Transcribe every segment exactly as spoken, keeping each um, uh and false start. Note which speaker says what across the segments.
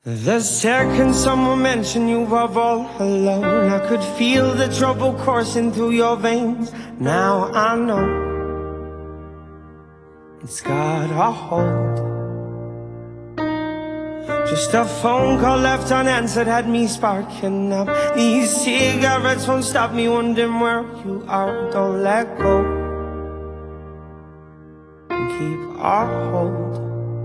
Speaker 1: The second someone mentioned you were all alone, I could feel the trouble coursing through your veins. Now I know it's got a hold. Just a phone call left unanswered had me sparking up. These cigarettes won't stop me wondering where you are. Don't let go and keep our hold.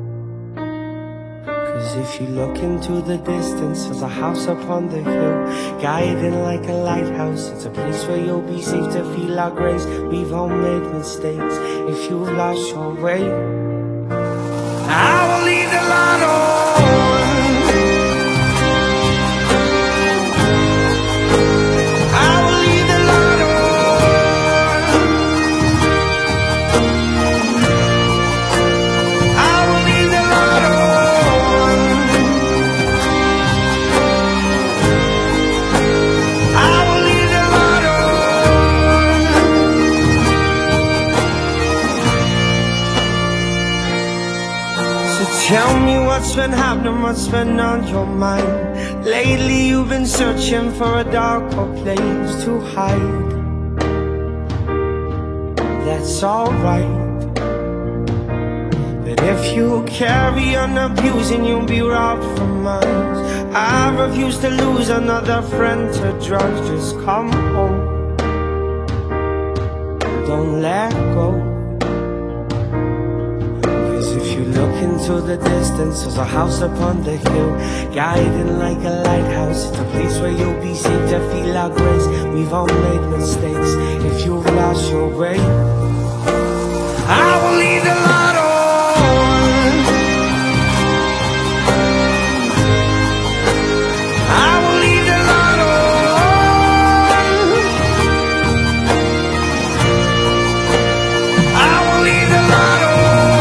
Speaker 1: Cause if you look into the distance, there's a house upon the hill, guiding like a lighthouse. It's a place where you'll be safe to feel our grace. We've all made mistakes. If you've lost your way, I will leave the light on. Tell me what's been happening, what's been on your mind. Lately you've been searching for a darker place to hide. That's alright, but if you carry on abusing, you'll be robbed from miles. I refuse to lose another friend to drugs. Just come home, don't let go. If you look into the distance, there's a house upon the hill, guiding like a lighthouse. It's a place where you'll be safe to feel our grace. We've all made mistakes. If you've lost your way, I will leave the light on. I will leave the light on. I will leave the light on.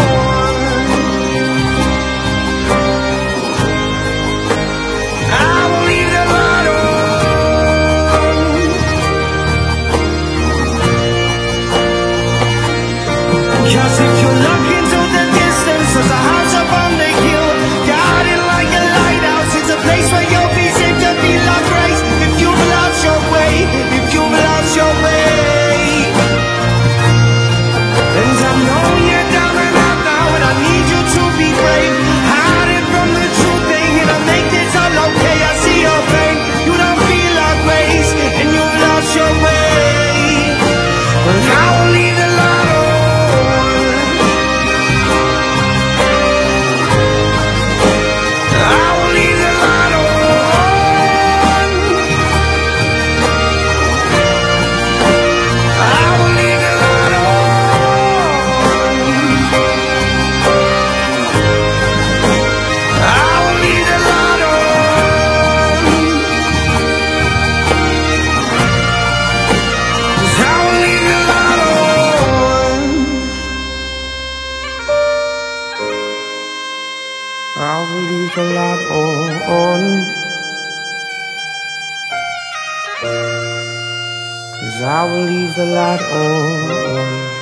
Speaker 1: Cause if you look into the distance, there's a house up on the hill, guarded like a lighthouse. It's a place where you'll be safe to feel our grace. If you've lost your way, if you've lost your way, and I know you're down and out now, and I need you to be brave. Hiding from the truth, thinking I'll make this all okay. I see your pain, you don't feel our grace, and you've lost your way. Well, I will leave the light on. I will leave the light on, 'cause I will leave the light on.